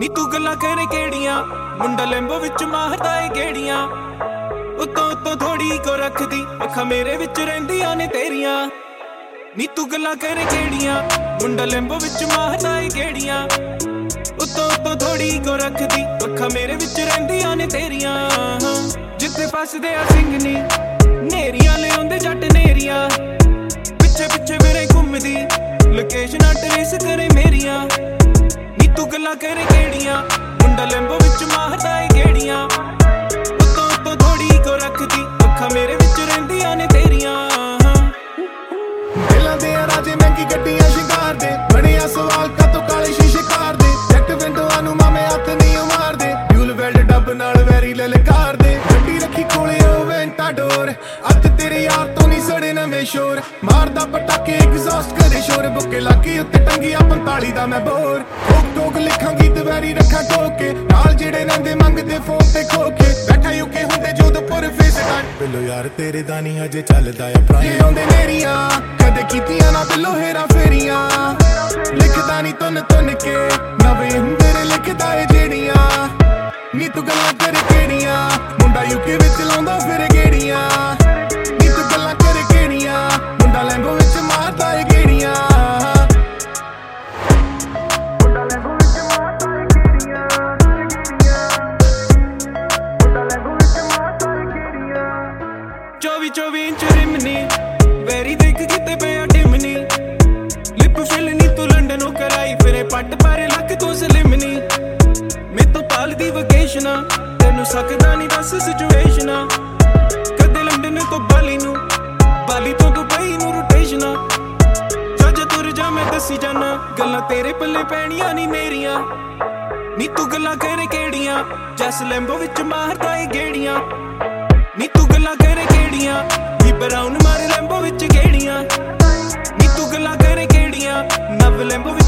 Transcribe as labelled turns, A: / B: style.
A: ਨੀ ਤੂੰ ਗੱਲਾਂ ਕਰੇ ਕਿਹੜੀਆਂ ਮੁੰਡਾ ਲੈਂਬੋ ਵਿੱਚ ਮਾਰਦਾ ਏ ਗੇੜੀਆਂ ਉਤੋਂ ਉਤੋਂ ਥੋੜੀ ਕੋ ਰੱਖਦੀ ਅੱਖਾਂ ਮੇਰੇ ਵਿੱਚ ਰਹਿੰਦੀਆਂ ਨੇ ਤੇਰੀਆਂ ਨੀ ਤੂੰ ਗੱਲਾਂ ਕਰੇ ਕਿਹੜੀਆਂ ਮੁੰਡਾ ਲੈਂਬੋ ਵਿੱਚ ਮਾਰਦਾ ਏ ਗੇੜੀਆਂ ਉਤੋਂ ਉਤੋਂ ਥੋੜੀ ਕੋ ਰੱਖਦੀ ਅੱਖਾਂ ਮੇਰੇ ਵਿੱਚ ਰਹਿੰਦੀਆਂ ਨੇ ਤੇਰੀਆਂ ਜਿੱਥੇ ਫਸਦੇ ਆ ਸਿੰਘ ਨੀ ਨੇਰੀਆਂ ਲਿਆਉਂਦੇ ਜੱਟ ਨੇਰੀਆਂ ਪਿੱਛੇ ਪਿੱਛੇ ਮੇਰੇ ਘੁੰਮਦੀ ਲੋਕੇਸ਼ਨਾਂ ਟਰੇਸ ਕਰੇ ਮੇਰੀਆਂ ਨੀ ਤੂੰ ਗੱਲਾਂ ਕਰੇ ਕਿਹੜੀਆਂ ਮੁੰਡਾ ਲੈਂਬੋ ਵਿੱਚ ਮਾਰਦਾ ਏ ਗੇੜੀਆਂ ਉਤੋਂ ਉਤੋਂ ਥੋੜੀ ਕੋ ਰੱਖਦੀ ਅੱਖਾਂ ਮੇਰੇ ਵਿੱਚ ਰਹਿੰਦੀਆਂ ਨੇ ਤੇਰੀਆਂ
B: ਦਿਲਾਂ ਦੇ ਰਾਜੇ ਮਹਿੰਗੀ ਗੱਡੀਆਂ ਸ਼ਿੰਗਾਰ ਦੇ ਬਣਿਆ ਸਵਾਲ ਕਾਤੋਂ ਕਾਲੇ ਸ਼ੀਸ਼ੇ ਕਾਰ ਦੇ ਜੱਟ ਵਿੰਡੋਆਂ ਨੂੰ ਮਾਮੇ ਹੱਥ ਨਹੀਂ ਮਾਰਦੇ ਫਿਊਲ ਵੈਲਡ ਡੱਬ ਨਾਲ ਵੈਰੀ ਲਲਕਾਰ ਦੇ ਗੱਡੀ ਰੱਖੀ ਕੋਲੇ ਉਹ ਵੈਂਟਾਡੋਰ ਅੱਜ ਤੇਰੇ ਯਾਰ ਤੋਂ ਨਹੀਂ ਸੜੇ ਨਵੇਂ ਸ਼ੋਰ ਮਾਰਦਾ ਪਟਾਕੇ ਐਗਜ਼ੌਸਟ ਕਰੇ ਸ਼ੋਰ ਬੁੱਕੇ ਲਾਕੀ ਉੱਤੇ ਟੰਗੀਆਂ 45 ਦਾ ਮੈਂ ਬੋਰ ਠੋਕ ਠੋਕ ਲਿਖਾਂ ਗੀਤ ਵੈਰੀ ਰੱਖਾਂ ਠੋਕੇ ਨਾਲ ਜਿਹੜੇ ਰਹਿੰਦੇ ਮੰਗਦੇ ਫੋਨ ਤੇ ਖੋਕੇ ਬੈਠਾ ਯੂਕੇ ਹੁੰਦੇ ਜੋਧਪੁਰ ਫੇਸ ਟਾਈਮ ਬਿੱਲੋ ਯਾਰ ਤੇਰੇ ਦਾ ਨਹੀਂ ਹਜੇ ਚੱਲਦਾ ਆ ਪੁਰਾਣੇ ਆਉਂਦੇ ਨੇਰੀਆਂ ਕਦੇ ਕੀਤੀਆਂ ਨਾ ਬਿੱਲੋ ਹੇਰਾ ਫੇਰੀਆਂ ਲਿਖਦਾ ਨਹੀਂ ਤੁੰਨ ਤੁੰਨ ਕੇ ਨਵੇਂ ਹੁੰਦੇ ਨੇ ਲਿਖਦਾ ਏ ਜਿਹੜੀਆਂ ਨੀ ਤੂੰ ਗੱਲਾਂ ਕਰ ਕਿਹੜੀਆਂ ਮੁੰਡਾ ਯੂਕੇ ਵਿੱਚ ਲਾਉਂਦਾ ਫਿਰ ਗੇੜੀਆਂ ਨੀ ਤੂੰ ਗੱਲਾਂ ਕਰ ਕਿਹੜੀਆਂ ਮੁੰਡਾ ਲੈਂਬੋ ਵਿੱਚ ਮਾਰਦਾ ਏ ਗੇੜੀਆਂ ਮੁੰਡਾ ਲੈਂਬੋ ਵਿੱਚ ਮਾਰਦਾ ਏ ਗੇੜੀਆਂ ਮੁੰਡਾ ਲੈਂਬੋ ਵਿੱਚ ਮਾਰਦਾ ਏ ਗੇੜੀਆਂ
A: 24 ਇੰਚ ਰਿਮਨੀ ਵੈਰੀ ਦੇਖ ਕਿਤੇ ਪਿਆ ਡਿਮਨੀ ਲਿਪ ਫਿਲ ਨੀ ਤੂੰ ਲੰਡਨੋਂ ਕਰਾਈ ਫਿਰੇ ਪੱਟ ਪਾਰੇ ਲੱਕ ਤੋਂ ਸਲਿਮਨੀ ਮੈਥੋਂ ਪਾਲਦੀ ਵਕੇਸ਼ਨਾਂ ਤੈਨੂੰ ਸਕਦਾ ਨਹੀਂ ਦੱਸ ਸਿਚੁਏਸ਼ਨਾਂ ਕਦੇ ਲੰਡਨ ਤੋਂ ਬਾਲੀ ਨੂੰ ਬਾਲੀ ਤੋਂ ਦੁਬਈ ਨੂੰ ਰੋਟੇਸ਼ਨਾਂ ਜੱਜ ਤੁਰ ਜਾ ਮੈਂ ਦੱਸੀ ਜਾਨਾ ਗੱਲਾਂ ਤੇਰੇ ਪੱਲੇ ਪੈਣੀਆਂ ਨਹੀਂ ਮੇਰੀਆਂ ਨੀ ਤੂੰ ਗੱਲਾਂ ਕਰੇ ਕਿਹੜੀਆਂ ਜੈਸ ਲੈਂਬੋ ਵਿੱਚ ਮਾਰਦਾ ਏ ਗੇੜੀਆਂ ਨੀ ਤੂੰ ਗੱਲਾਂ ਕਰੇ ਕਿਹੜੀਆਂ ਵੀ ਬਰਾਊਨ ਮਾਰੇ ਲੈਂਬੋ ਵਿੱਚ ਗੇੜੀਆਂ ਨੀ ਤੂੰ ਗੱਲਾਂ ਕਰੇ ਕਿਹੜੀਆਂ ਨਵ ਲੈਂਬੋ